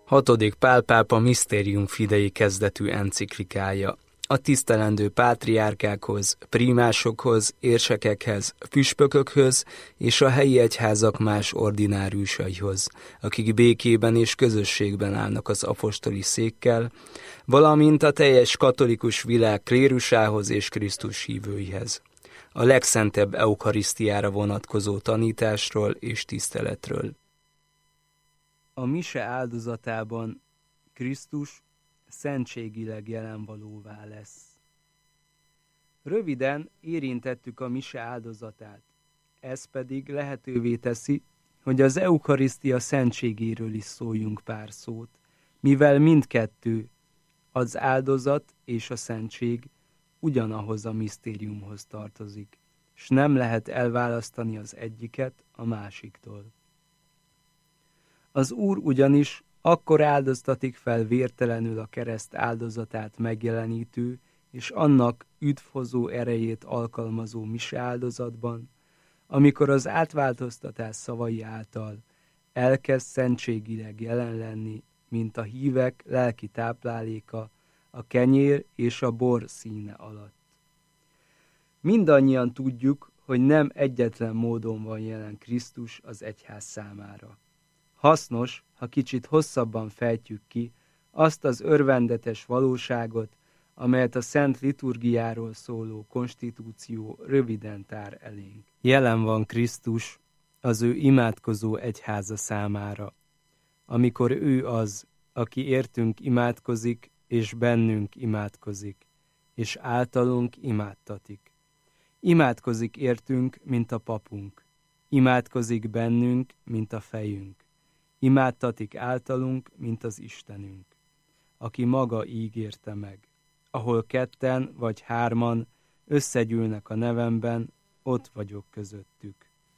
6. Pál pápa Mysterium Fidei kezdetű enciklikája. A tisztelendő pátriárkákhoz, prímásokhoz, érsekekhez, püspökökhöz és a helyi egyházak más ordináriusaihoz, akik békében és közösségben állnak az apostoli székkel, valamint a teljes katolikus világ klérusához és Krisztus hívőihez. A legszentebb eukarisztiára vonatkozó tanításról és tiszteletről. A mise áldozatában Krisztus szentségileg jelenvalóvá lesz. Röviden érintettük a mise áldozatát, ez pedig lehetővé teszi, hogy az eukarisztia szentségéről is szóljunk pár szót, mivel mindkettő, az áldozat és a szentség ugyanahoz a misztériumhoz tartozik, s nem lehet elválasztani az egyiket a másiktól. Az Úr ugyanis akkor áldoztatik fel vértelenül a kereszt áldozatát megjelenítő és annak üdvhozó erejét alkalmazó mise áldozatban, amikor az átváltoztatás szavai által elkezd szentségileg jelen lenni, mint a hívek lelki tápláléka a kenyér és a bor színe alatt. Mindannyian tudjuk, hogy nem egyetlen módon van jelen Krisztus az egyház számára. Hasznos, ha kicsit hosszabban fejtjük ki azt az örvendetes valóságot, amelyet a Szent Liturgiáról szóló konstitúció röviden tár elénk. Jelen van Krisztus az ő imádkozó egyháza számára, amikor ő az, aki értünk imádkozik, és bennünk imádkozik, és általunk imádtatik. Imádkozik értünk, mint a papunk, imádkozik bennünk, mint a fejünk. Imádtatik általunk, mint az Istenünk, aki maga ígérte meg. Ahol 2 vagy 3 összegyűlnek a nevemben, ott vagyok közöttük.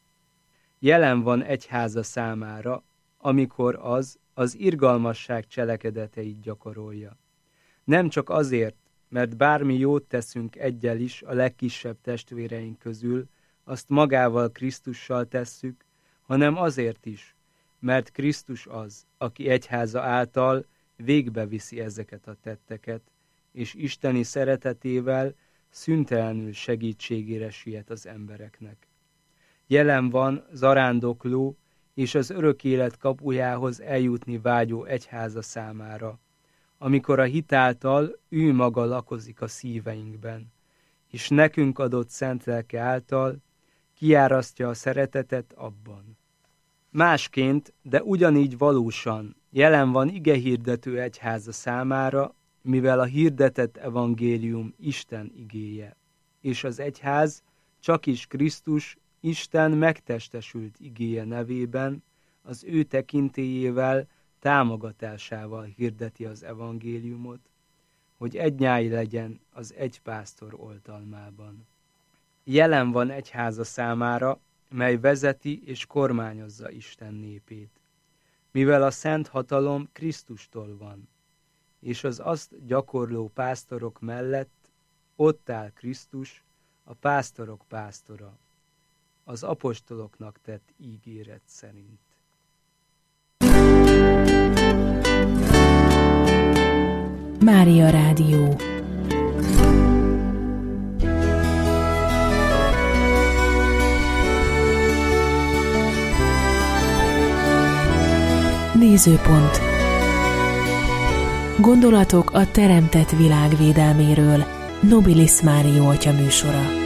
Jelen van egyháza számára, amikor az irgalmasság cselekedeteit gyakorolja. Nem csak azért, mert bármi jót teszünk eggyel is a legkisebb testvéreink közül, azt magával Krisztussal tesszük, hanem azért is, mert Krisztus az, aki egyháza által végbeviszi ezeket a tetteket, és isteni szeretetével szüntelenül segítségére siet az embereknek. Jelen van zarándokló és az örök élet kapujához eljutni vágyó egyháza számára, amikor a hit által ő maga lakozik a szíveinkben, és nekünk adott szent lelke által kiárasztja a szeretetet abban. Másként, de ugyanígy valósan jelen van igehirdető egyháza számára, mivel a hirdetett evangélium Isten igéje, és az egyház csakis Krisztus Isten megtestesült igéje nevében, az ő tekintélyével, támogatásával hirdeti az evangéliumot, hogy egynyáj legyen az egy pásztor oltalmában. Jelen van egyháza számára, mely vezeti és kormányozza Isten népét, mivel a szent hatalom Krisztustól van, és az azt gyakorló pásztorok mellett ott áll Krisztus, a pásztorok pásztora, az apostoloknak tett ígéret szerint. Mária Rádió. Nézőpont. Gondolatok a teremtett világ védelméről. Nobilis Mário atya műsora.